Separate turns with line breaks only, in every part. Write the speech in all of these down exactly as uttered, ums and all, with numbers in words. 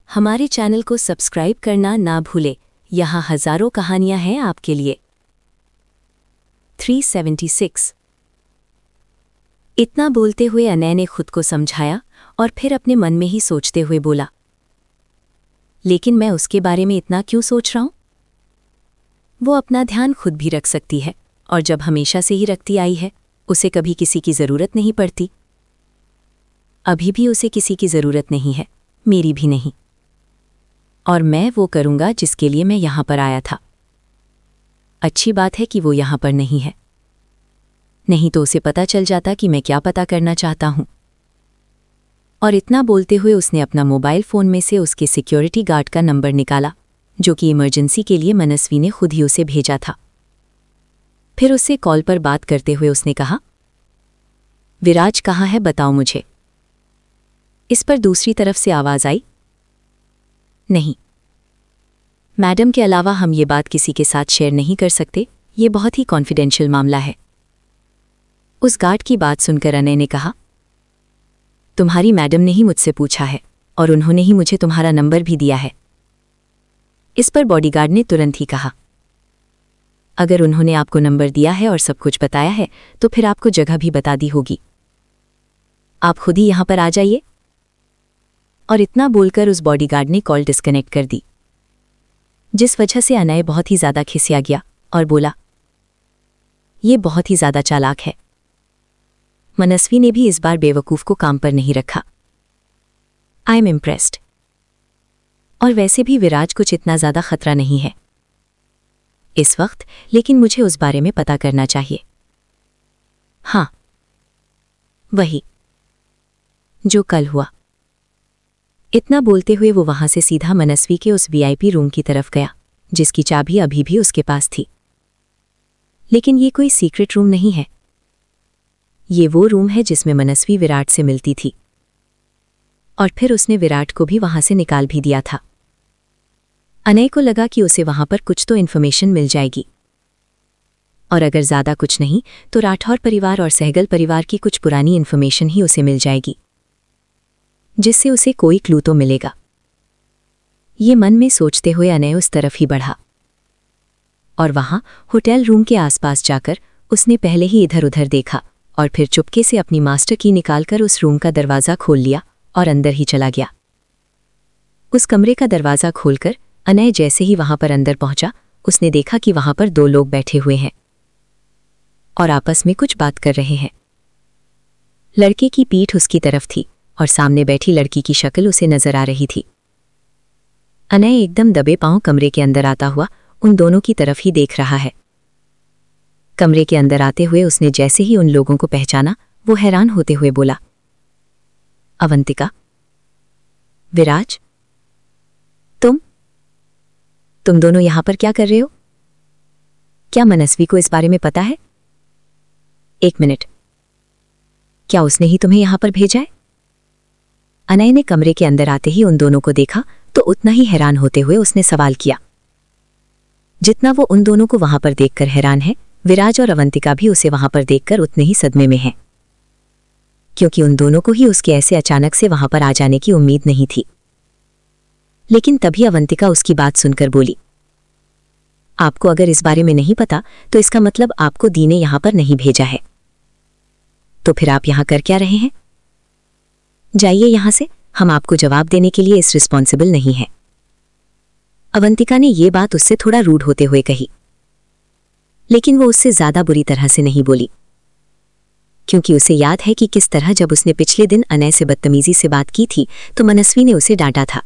हमारे चैनल को सब्सक्राइब करना ना भूलें। यहाँ हजारों कहानियां हैं आपके लिए। तीन सौ छिहत्तर। इतना बोलते हुए अनय ने खुद को समझाया और फिर अपने मन में ही सोचते हुए बोला, लेकिन मैं उसके बारे में इतना क्यों सोच रहा हूं? वो अपना ध्यान खुद भी रख सकती है और जब हमेशा से ही रखती आई है, उसे कभी किसी की ज़रूरत नहीं पड़ती। अभी भी उसे किसी की ज़रूरत नहीं है, मेरी भी नहीं। और मैं वो करूंगा जिसके लिए मैं यहां पर आया था। अच्छी बात है कि वो यहां पर नहीं है, नहीं तो उसे पता चल जाता कि मैं क्या पता करना चाहता हूं। और इतना बोलते हुए उसने अपना मोबाइल फ़ोन में से उसके सिक्योरिटी गार्ड का नंबर निकाला, जो कि इमरजेंसी के लिए मनस्वी ने खुद ही उसे भेजा था। फिर उससे कॉल पर बात करते हुए उसने कहा, विराज कहाँ है, बताओ मुझे। इस पर दूसरी तरफ से आवाज़ आई, नहीं मैडम, के अलावा हम ये बात किसी के साथ शेयर नहीं कर सकते, ये बहुत ही कॉन्फिडेंशियल मामला है। उस गार्ड की बात सुनकर अनय ने कहा, तुम्हारी मैडम ने ही मुझसे पूछा है और उन्होंने ही मुझे तुम्हारा नंबर भी दिया है। इस पर बॉडीगार्ड ने तुरंत ही कहा, अगर उन्होंने आपको नंबर दिया है और सब कुछ बताया है तो फिर आपको जगह भी बता दी होगी। आप खुद ही यहां पर आ जाइए। और इतना बोलकर उस बॉडीगार्ड ने कॉल डिस्कनेक्ट कर दी, जिस वजह से अनय बहुत ही ज्यादा खिसिया गया और बोला, ये बहुत ही ज्यादा चालाक है। मनस्वी ने भी इस बार बेवकूफ को काम पर नहीं रखा। I am impressed. और वैसे भी विराज कुछ इतना ज्यादा खतरा नहीं है इस वक्त, लेकिन मुझे उस बारे में पता करना चाहिए। हां, वही जो कल हुआ। इतना बोलते हुए वो वहां से सीधा मनस्वी के उस वीआईपी रूम की तरफ गया, जिसकी चाबी अभी भी उसके पास थी। लेकिन ये कोई सीक्रेट रूम नहीं है, ये वो रूम है जिसमें मनस्वी विराट से मिलती थी और फिर उसने विराट को भी वहां से निकाल भी दिया था। अनय को लगा कि उसे वहां पर कुछ तो इन्फॉर्मेशन मिल जाएगी, और अगर ज्यादा कुछ नहीं तो राठौर परिवार और सहगल परिवार की कुछ पुरानी इन्फॉर्मेशन ही उसे मिल जाएगी, जिससे उसे कोई क्लू तो मिलेगा। ये मन में सोचते हुए अनय उस तरफ ही बढ़ा और वहां होटल रूम के आसपास जाकर उसने पहले ही इधर उधर देखा और फिर चुपके से अपनी मास्टर की निकालकर उस रूम का दरवाज़ा खोल लिया और अंदर ही चला गया। उस कमरे का दरवाज़ा खोलकर अनय जैसे ही वहां पर अंदर पहुंचा, उसने देखा कि वहां पर दो लोग बैठे हुए हैं और आपस में कुछ बात कर रहे हैं। लड़के की पीठ उसकी तरफ थी और सामने बैठी लड़की की शक्ल उसे नजर आ रही थी। अनय एकदम दबे पांव कमरे के अंदर आता हुआ उन दोनों की तरफ ही देख रहा है। कमरे के अंदर आते हुए उसने जैसे ही उन लोगों को पहचाना, वो हैरान होते हुए बोला, अवंतिका, विराज, तुम तुम दोनों यहां पर क्या कर रहे हो? क्या मनस्वी को इस बारे में पता है? एक मिनट, क्या उसने ही तुम्हें यहां पर भेजा है? अनय ने कमरे के अंदर आते ही उन दोनों को देखा तो उतना ही हैरान होते हुए उसने सवाल किया। जितना वो उन दोनों को वहां पर देखकर हैरान है, विराज और अवंतिका भी उसे वहां पर देखकर उतने ही सदमे में हैं, क्योंकि उन दोनों को ही उसके ऐसे अचानक से वहां पर आ जाने की उम्मीद नहीं थी। लेकिन तभी अवंतिका उसकी बात सुनकर बोली, आपको अगर इस बारे में नहीं पता तो इसका मतलब आपको दी ने यहां पर नहीं भेजा है। तो फिर आप यहां कर क्या रहे हैं? जाइए यहां से, हम आपको जवाब देने के लिए इस रिस्पॉन्सिबल नहीं है। अवंतिका ने यह बात उससे थोड़ा रूड होते हुए कही, लेकिन वो उससे ज्यादा बुरी तरह से नहीं बोली, क्योंकि उसे याद है कि किस तरह जब उसने पिछले दिन अनय से बदतमीजी से बात की थी तो मनस्वी ने उसे डांटा था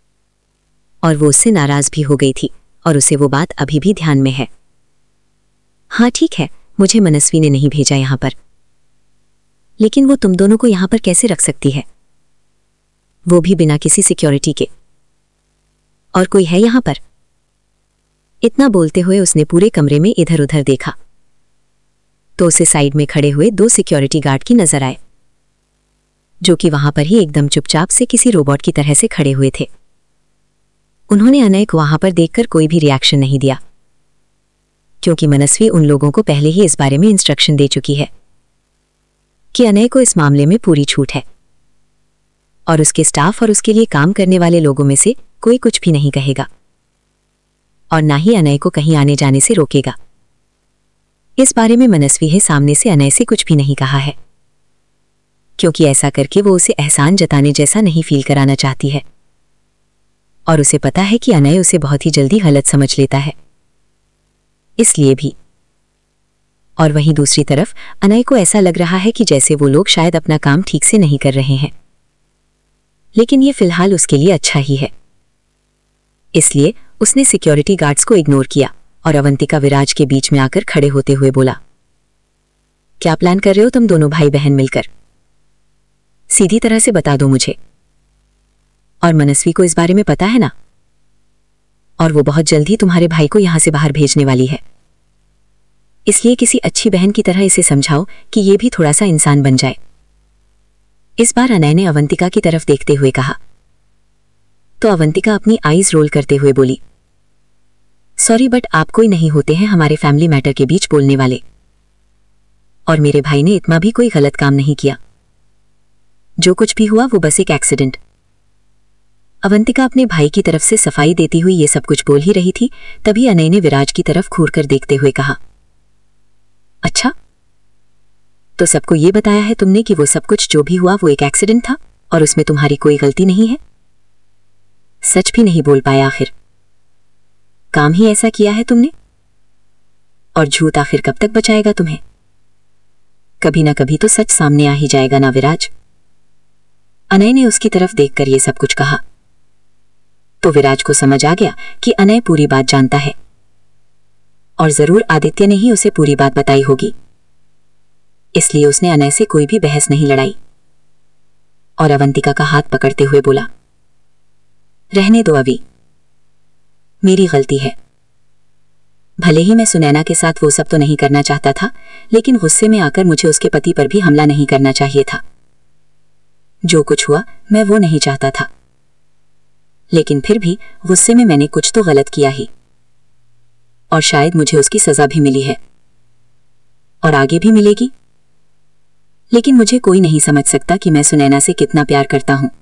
और वो उससे नाराज भी हो गई थी, और उसे वो बात अभी भी ध्यान में है। हाँ ठीक है, मुझे मनस्वी ने नहीं भेजा यहां पर, लेकिन वो तुम दोनों को यहां पर कैसे रख सकती है, वो भी बिना किसी सिक्योरिटी के? और कोई है यहां पर? इतना बोलते हुए उसने पूरे कमरे में इधर उधर देखा तो उसे साइड में खड़े हुए दो सिक्योरिटी गार्ड की नजर आए, जो कि वहां पर ही एकदम चुपचाप से किसी रोबोट की तरह से खड़े हुए थे। उन्होंने अनय को वहां पर देखकर कोई भी रिएक्शन नहीं दिया, क्योंकि मनस्वी उन लोगों को पहले ही इस बारे में इंस्ट्रक्शन दे चुकी है कि अनय को इस मामले में पूरी छूट है। और उसके स्टाफ और उसके लिए काम करने वाले लोगों में से कोई कुछ भी नहीं कहेगा और ना ही अनय को कहीं आने जाने से रोकेगा। इस बारे में मनस्वी है सामने से अनय से कुछ भी नहीं कहा है, क्योंकि ऐसा करके वो उसे एहसान जताने जैसा नहीं फील कराना चाहती है और उसे पता है कि अनय उसे बहुत ही जल्दी गलत समझ लेता है, इसलिए भी। और वहीं दूसरी तरफ अनय को ऐसा लग रहा है कि जैसे वो लोग शायद अपना काम ठीक से नहीं कर रहे हैं, लेकिन ये फिलहाल उसके लिए अच्छा ही है। इसलिए उसने सिक्योरिटी गार्ड्स को इग्नोर किया और अवंतिका विराज के बीच में आकर खड़े होते हुए बोला, क्या प्लान कर रहे हो तुम दोनों भाई बहन मिलकर? सीधी तरह से बता दो मुझे। और मनस्वी को इस बारे में पता है ना, और वो बहुत जल्द ही तुम्हारे भाई को यहां से बाहर भेजने वाली है, इसलिए किसी अच्छी बहन की तरह इसे समझाओ कि ये भी थोड़ा सा इंसान बन जाए। इस बार अनय ने अवंतिका की तरफ देखते हुए कहा। तो अवंतिका अपनी आईज रोल करते हुए बोली, सॉरी बट आप कोई नहीं होते हैं हमारे फैमिली मैटर के बीच बोलने वाले, और मेरे भाई ने इतना भी कोई गलत काम नहीं किया। जो कुछ भी हुआ वो बस एक एक्सीडेंट। अवंतिका अपने भाई की तरफ से सफाई देती हुई ये सब कुछ बोल ही रही थी, तभी अनय ने विराज की तरफ घूर कर देखते हुए कहा, अच्छा तो सबको ये बताया है तुमने कि वो सब कुछ जो भी हुआ वो एक एक्सीडेंट था और उसमें तुम्हारी कोई गलती नहीं है? सच भी नहीं बोल पाया आखिर, काम ही ऐसा किया है तुमने, और झूठ आखिर कब तक बचाएगा तुम्हें? कभी ना कभी तो सच सामने आ ही जाएगा ना विराज। अनय ने उसकी तरफ देखकर ये सब कुछ कहा तो विराज को समझ आ गया कि अनय पूरी बात जानता है और जरूर आदित्य ने ही उसे पूरी बात बताई होगी, इसलिए उसने अनय से कोई भी बहस नहीं लड़ाई और अवंतिका का हाथ पकड़ते हुए बोला, रहने दो अभी, मेरी गलती है। भले ही मैं सुनैना के साथ वो सब तो नहीं करना चाहता था, लेकिन गुस्से में आकर मुझे उसके पति पर भी हमला नहीं करना चाहिए था। जो कुछ हुआ मैं वो नहीं चाहता था, लेकिन फिर भी गुस्से में मैंने कुछ तो गलत किया ही, और शायद मुझे उसकी सजा भी मिली है और आगे भी मिलेगी। लेकिन मुझे कोई नहीं समझ सकता कि मैं सुनैना से कितना प्यार करता हूं,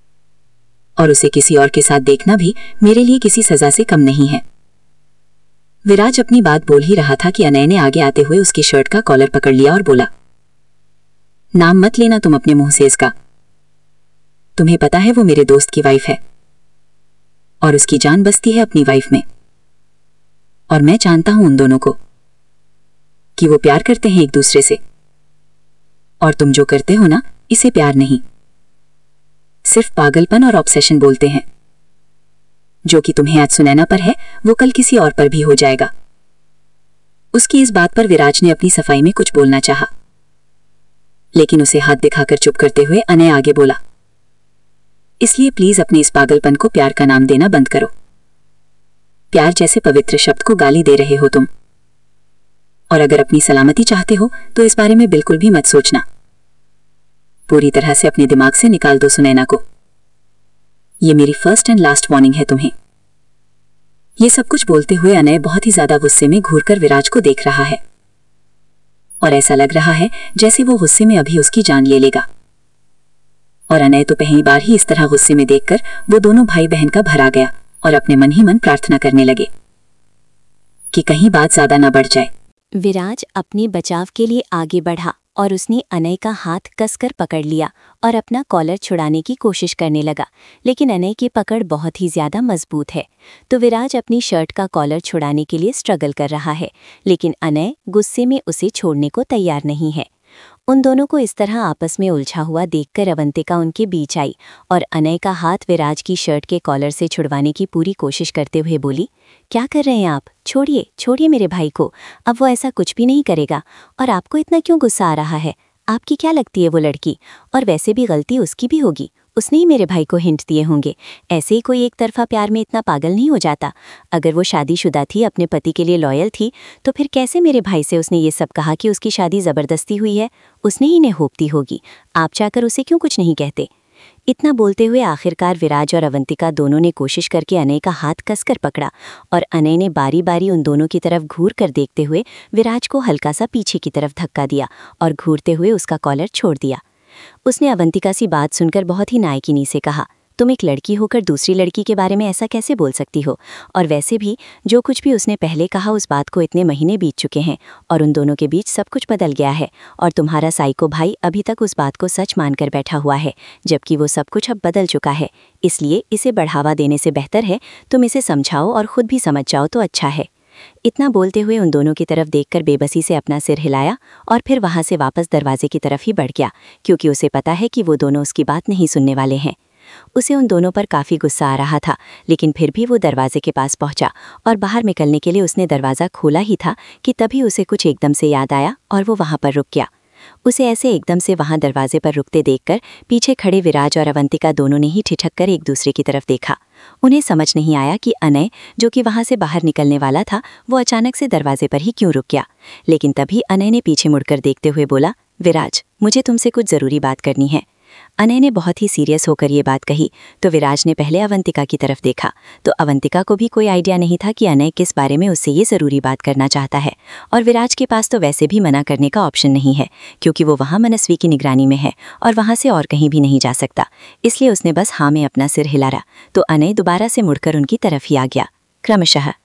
और उसे किसी और के साथ देखना भी मेरे लिए किसी सजा से कम नहीं है। विराज अपनी बात बोल ही रहा था कि अनय ने आगे आते हुए उसकी शर्ट का कॉलर पकड़ लिया और बोला, नाम मत लेना तुम अपने मुंह से इसका। तुम्हें पता है वो मेरे दोस्त की वाइफ है और उसकी जान बसती है अपनी वाइफ में, और मैं जानता हूं उन दोनों को कि वो प्यार करते हैं एक दूसरे से, और तुम जो करते हो ना इसे प्यार नहीं, सिर्फ पागलपन और ऑब्सेशन बोलते हैं। जो कि तुम्हें आज सुनैना पर है वो कल किसी और पर भी हो जाएगा। उसकी इस बात पर विराज ने अपनी सफाई में कुछ बोलना चाहा, लेकिन उसे हाथ दिखाकर चुप करते हुए अनय आगे बोला, इसलिए प्लीज अपने इस पागलपन को प्यार का नाम देना बंद करो। प्यार जैसे पवित्र शब्द को गाली दे रहे हो तुम, और अगर अपनी सलामती चाहते हो तो इस बारे में बिल्कुल भी मत सोचना। पूरी तरह से अपने दिमाग से निकाल दो सुनैना को। ये मेरी फर्स्ट एंड लास्ट वार्निंग है तुम्हें। ये सब कुछ बोलते हुए अनय बहुत ही ज्यादा गुस्से में घूरकर विराज को देख रहा है, और ऐसा लग रहा है जैसे वो गुस्से में अभी उसकी जान ले लेगा। और अनय तो पहली बार ही इस तरह गुस्से में देखकर वो दोनों भाई बहन का भरा गया और अपने मन ही मन प्रार्थना करने लगे कि कहीं बात ज्यादा ना बढ़ जाए।
विराज अपने बचाव के लिए आगे बढ़ा और उसने अनय का हाथ कसकर पकड़ लिया और अपना कॉलर छुड़ाने की कोशिश करने लगा, लेकिन अनय की पकड़ बहुत ही ज्यादा मजबूत है। तो विराज अपनी शर्ट का कॉलर छुड़ाने के लिए स्ट्रगल कर रहा है, लेकिन अनय गुस्से में उसे छोड़ने को तैयार नहीं है। उन दोनों को इस तरह आपस में उलझा हुआ देखकर अवंतिका उनके बीच आई और अनय का हाथ विराज की शर्ट के कॉलर से छुड़वाने की पूरी कोशिश करते हुए बोली, क्या कर रहे हैं आप? छोड़िए छोड़िए मेरे भाई को, अब वो ऐसा कुछ भी नहीं करेगा। और आपको इतना क्यों गुस्सा आ रहा है? आपकी क्या लगती है वो लड़की? और वैसे भी गलती उसकी भी होगी, उसने ही मेरे भाई को हिंट दिए होंगे। ऐसे ही कोई एक तरफा प्यार में इतना पागल नहीं हो जाता। अगर वो शादीशुदा थी, अपने पति के लिए लॉयल थी, तो फिर कैसे मेरे भाई से उसने ये सब कहा कि उसकी शादी ज़बरदस्ती हुई है? उसने ही इन्हें होपती होगी। आप जाकर उसे क्यों कुछ नहीं कहते? इतना बोलते हुए आखिरकार विराज और अवंतिका दोनों ने कोशिश करके अनय का हाथ कसकर पकड़ा और अनय ने बारी बारी उन दोनों की तरफ घूर कर देखते हुए विराज को हल्का सा पीछे की तरफ धक्का दिया और घूरते हुए उसका कॉलर छोड़ दिया। उसने अवंतिका सी बात सुनकर बहुत ही नायकिनी से कहा, तुम एक लड़की होकर दूसरी लड़की के बारे में ऐसा कैसे बोल सकती हो? और वैसे भी जो कुछ भी उसने पहले कहा उस बात को इतने महीने बीत चुके हैं और उन दोनों के बीच सब कुछ बदल गया है और तुम्हारा साइको भाई अभी तक उस बात को सच मानकर बैठा हुआ है, जबकि वो सब कुछ अब बदल चुका है। इसलिए इसे बढ़ावा देने से बेहतर है तुम इसे समझाओ और खुद भी समझ जाओ तो अच्छा है। इतना बोलते हुए उन दोनों की तरफ देखकर बेबसी से अपना सिर हिलाया और फिर वहां से वापस दरवाजे की तरफ ही बढ़ गया, क्योंकि उसे पता है कि वो दोनों उसकी बात नहीं सुनने वाले हैं। उसे उन दोनों पर काफ़ी गुस्सा आ रहा था, लेकिन फिर भी वो दरवाजे के पास पहुंचा और बाहर निकलने के लिए उसने दरवाज़ा खोला ही था कि तभी उसे कुछ एकदम से याद आया और वो वहां पर रुक गया। उसे ऐसे एकदम से वहां दरवाजे पर रुकते देखकर पीछे खड़े विराज और अवंतिका दोनों ने ही ठिठक कर एक दूसरे की तरफ देखा। उन्हें समझ नहीं आया कि अनय, जो कि वहां से बाहर निकलने वाला था, वो अचानक से दरवाजे पर ही क्यों रुक गया। लेकिन तभी अनय ने पीछे मुड़कर देखते हुए बोला, विराज, मुझे तुमसे कुछ ज़रूरी बात करनी है। अनय ने बहुत ही सीरियस होकर ये बात कही तो विराज ने पहले अवंतिका की तरफ देखा तो अवंतिका को भी कोई आइडिया नहीं था कि अनय किस बारे में उससे ये ज़रूरी बात करना चाहता है, और विराज के पास तो वैसे भी मना करने का ऑप्शन नहीं है क्योंकि वो वहाँ मनस्वी की निगरानी में है और वहाँ से और कहीं भी नहीं जा सकता। इसलिए उसने बस हाँ में अपना सिर हिलाया तो अनय दोबारा से मुड़कर उनकी तरफ ही आ गया। क्रमशः